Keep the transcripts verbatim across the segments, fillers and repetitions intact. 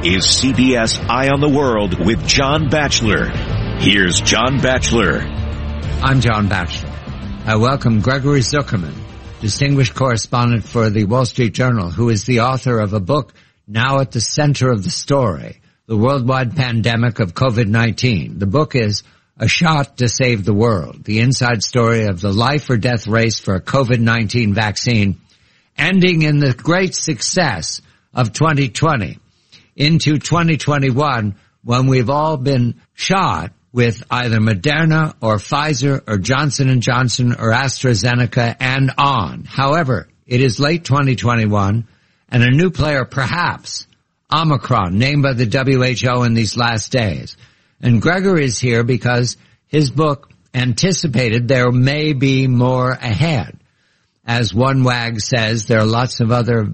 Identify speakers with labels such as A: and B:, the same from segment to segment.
A: is C B S Eye on the World with John Batchelor. Here's John Batchelor.
B: I'm John Batchelor. I welcome Gregory Zuckerman, distinguished correspondent for the Wall Street Journal, who is the author of a book now at the center of the story, The Worldwide Pandemic of COVID nineteen. The book is A Shot to Save the World, the inside story of the life or death race for a COVID nineteen vaccine, ending in the great success of twenty twenty into twenty twenty-one, when we've all been shot with either Moderna or Pfizer or Johnson and Johnson or AstraZeneca and on. However, it is late twenty twenty-one and a new player, perhaps, Omicron, named by the W H O in these last days. And Gregory is here because his book anticipated there may be more ahead. As one wag says, there are lots of other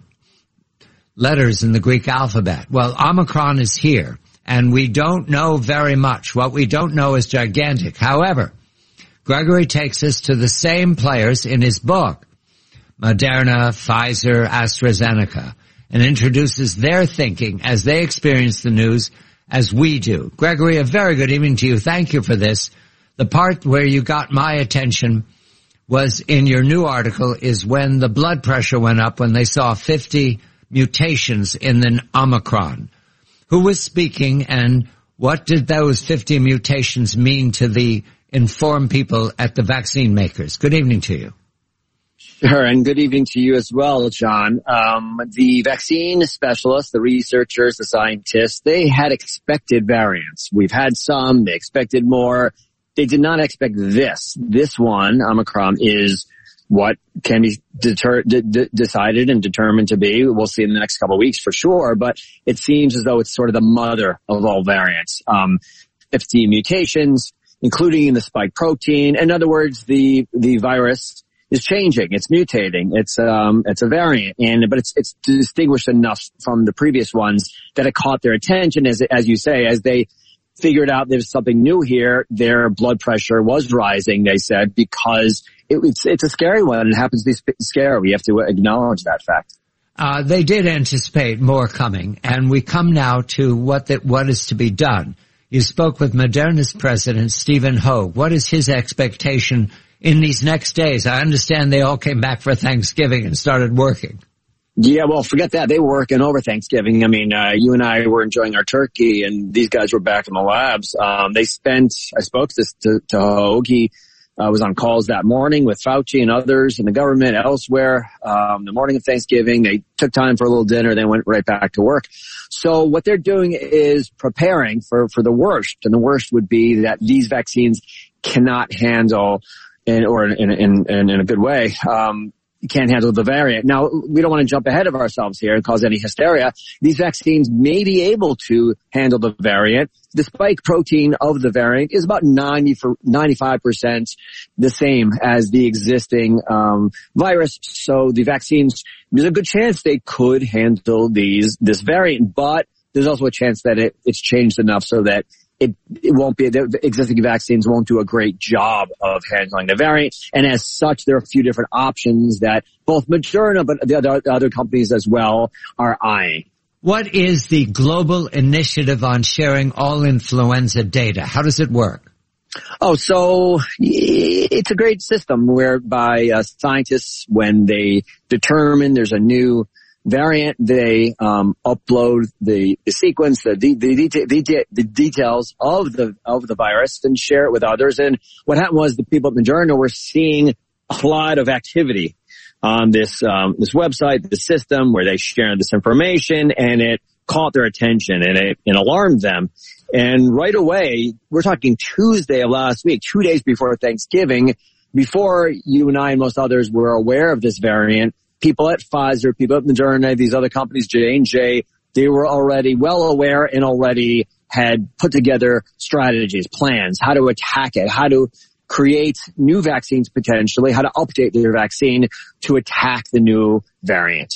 B: letters in the Greek alphabet. Well, Omicron is here, and we don't know very much. What we don't know is gigantic. However, Gregory takes us to the same players in his book, Moderna, Pfizer, AstraZeneca, and introduces their thinking as they experience the news as we do. Gregory, a very good evening to you. Thank you for this. The part where you got my attention was in your new article is when the blood pressure went up when they saw fifty mutations in the Omicron. Who was speaking, and what did those fifty mutations mean to the informed people at the vaccine makers? Good evening to you.
C: Sure, and good evening to you as well, John. Um, the vaccine specialists, the researchers, the scientists, they had expected variants. We've had some, they expected more. They did not expect this. This one, Omicron, is what can be deter- d- d- decided and determined to be. We'll see in the next couple of weeks for sure, but it seems as though it's sort of the mother of all variants. Um, fifty mutations, including the spike protein. In other words, the, the virus is changing. It's mutating. It's, um, it's a variant, and, but it's, it's distinguished enough from the previous ones that it caught their attention, as, as you say, as they figured out there's something new here. Their blood pressure was rising, they said, because it, it's, it's a scary one. It happens to be scary. We have to acknowledge that fact.
B: Uh, they did anticipate more coming, and we come now to what that, what is to be done. You spoke with Moderna's president, Stephen Hoge. What is his expectation in these next days? I understand they all came back for Thanksgiving and started working.
C: Yeah, well, forget that. They were working over Thanksgiving. I mean, uh, you and I were enjoying our turkey, and these guys were back in the labs. Um, they spent, I spoke to, to, to Hoge. He uh, was on calls that morning with Fauci and others in the government elsewhere. Um, the morning of Thanksgiving, they took time for a little dinner, then went right back to work. So what they're doing is preparing for, for the worst. And the worst would be that these vaccines cannot handle, in, or in, in, in, in a good way, um, can't handle the variant. Now, we don't want to jump ahead of ourselves here and cause any hysteria. These vaccines may be able to handle the variant. The spike protein of the variant is about ninety for ninety-five percent the same as the existing um virus. So the vaccines, there's a good chance they could handle these this variant, but there's also a chance that it, it's changed enough so that It, it won't be, the existing vaccines won't do a great job of handling the variant. And as such, there are a few different options that both Moderna, but the other, other companies as well, are eyeing.
B: What is the global initiative on sharing all influenza data? How does it work?
C: Oh, so it's a great system whereby uh, scientists, when they determine there's a new variant, they um upload the, the sequence, the, the, the, the, the details of the of the virus and share it with others. And what happened was the people at Moderna were seeing a lot of activity on this um this website, the system where they shared this information, and it caught their attention and it, it alarmed them. And right away, we're talking Tuesday of last week, two days before Thanksgiving, before you and I and most others were aware of this variant, people at Pfizer, people at Moderna, these other companies, J and J, they were already well aware and already had put together strategies, plans, how to attack it, how to create new vaccines potentially, how to update their vaccine to attack the new variant.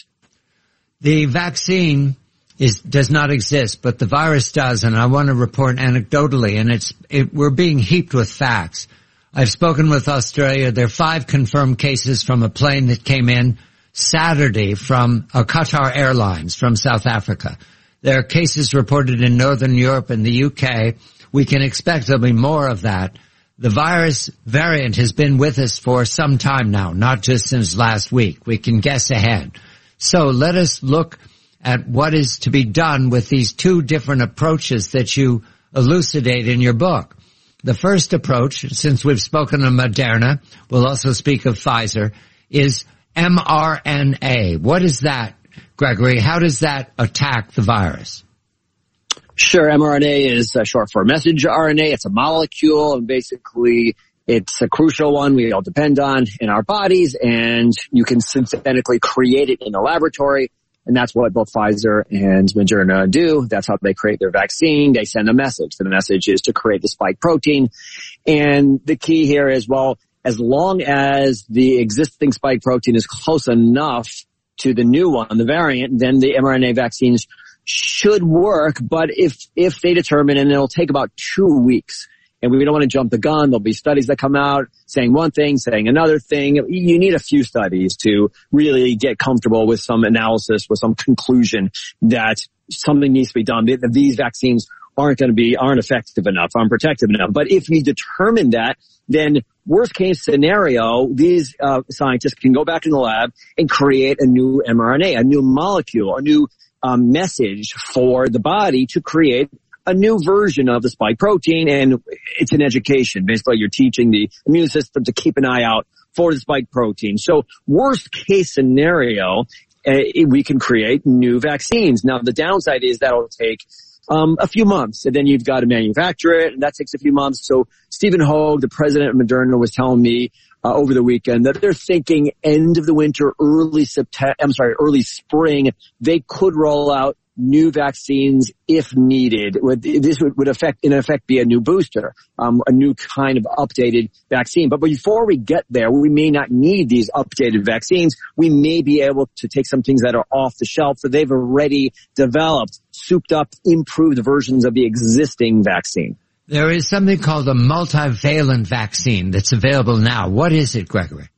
B: The vaccine is does not exist, but the virus does, and I want to report anecdotally, and it's it, we're being heaped with facts. I've spoken with Australia. There are five confirmed cases from a plane that came in Saturday from uh, Qatar Airlines from South Africa. There are cases reported in Northern Europe and the U K. We can expect there'll be more of that. The virus variant has been with us for some time now, not just since last week. We can guess ahead. So let us look at what is to be done with these two different approaches that you elucidate in your book. The first approach, since we've spoken of Moderna, we'll also speak of Pfizer, is mRNA. What is that, Gregory? How does that attack the virus?
C: Sure. mRNA is uh, short for messenger R N A. It's a molecule, and basically it's a crucial one we all depend on in our bodies, and you can synthetically create it in the laboratory. And that's what both Pfizer and Moderna do. That's how they create their vaccine. They send a message. The message is to create the spike protein. And the key here is, well, as long as the existing spike protein is close enough to the new one, the variant, then the mRNA vaccines should work. But if, if they determine, and it'll take about two weeks, and we don't want to jump the gun, there'll be studies that come out saying one thing, saying another thing. You need a few studies to really get comfortable with some analysis, with some conclusion that something needs to be done. These vaccines aren't going to be, aren't effective enough, aren't protective enough. But if we determine that, then worst case scenario, these uh, scientists can go back in the lab and create a new mRNA, a new molecule, a new um, message for the body to create a new version of the spike protein. And it's an education. Basically, you're teaching the immune system to keep an eye out for the spike protein. So worst case scenario, uh, we can create new vaccines. Now, the downside is that'll take um a few months, and then you've got to manufacture it, and that takes a few months. So Stephen Hoge, the president of Moderna, was telling me uh, over the weekend that they're thinking end of the winter, early September, I'm sorry, early spring, they could roll out new vaccines if needed. This would, would affect, in effect, be a new booster, um, a new kind of updated vaccine. But before we get there, we may not need these updated vaccines. We may be able to take some things that are off the shelf that they've already developed, souped up, improved versions of the existing vaccine.
B: There is something called a multivalent vaccine that's available now. What is it, Gregory?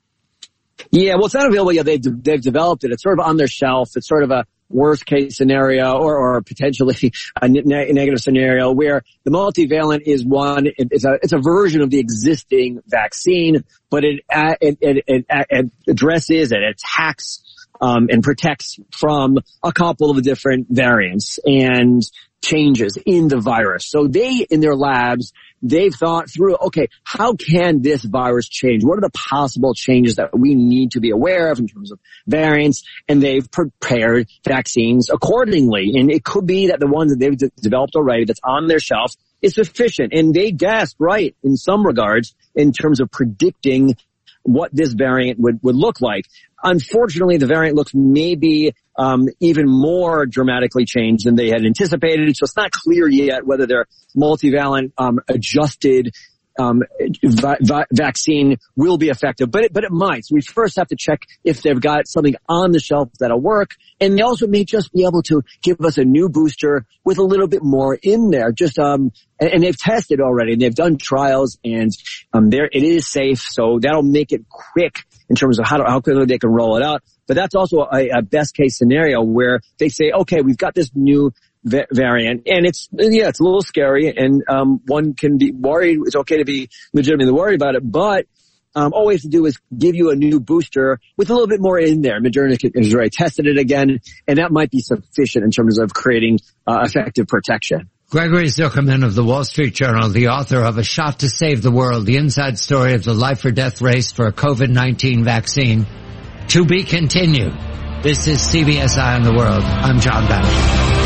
C: Yeah, well, it's not available yet. They've, they've developed it. It's sort of on their shelf. It's sort of a worst case scenario, or, or potentially a ne- negative scenario, where the multivalent is one, it, it's a, it's a version of the existing vaccine, but it, it, it, it, it addresses, it attacks, um, and protects from a couple of different variants and changes in the virus. So they, in their labs, they've thought through, okay, how can this virus change? What are the possible changes that we need to be aware of in terms of variants? And they've prepared vaccines accordingly. And it could be that the ones that they've de- developed already that's on their shelf is sufficient. And they guessed right in some regards in terms of predicting what this variant would, would look like. Unfortunately, the variant looks maybe um even more dramatically changed than they had anticipated. So it's not clear yet whether their multivalent um adjusted um va- va- vaccine will be effective, but it, but it might. So we first have to check if they've got something on the shelf that'll work, and they also may just be able to give us a new booster with a little bit more in there. Just um and, and they've tested already, and they've done trials, and um there it is safe, so that'll make it quick in terms of how, to, how quickly they can roll it out. But that's also a, a best case scenario where they say, okay, we've got this new va- variant, and it's, yeah, it's a little scary, and um one can be worried. It's okay to be legitimately worried about it, but um all we have to do is give you a new booster with a little bit more in there. Moderna has already tested it again, and that might be sufficient in terms of creating uh, effective protection.
B: Gregory Zuckerman of the Wall Street Journal, the author of A Shot to Save the World, the inside story of the life or death race for a COVID nineteen vaccine. To be continued. This is C B S Eye on the World. I'm John Batchelor.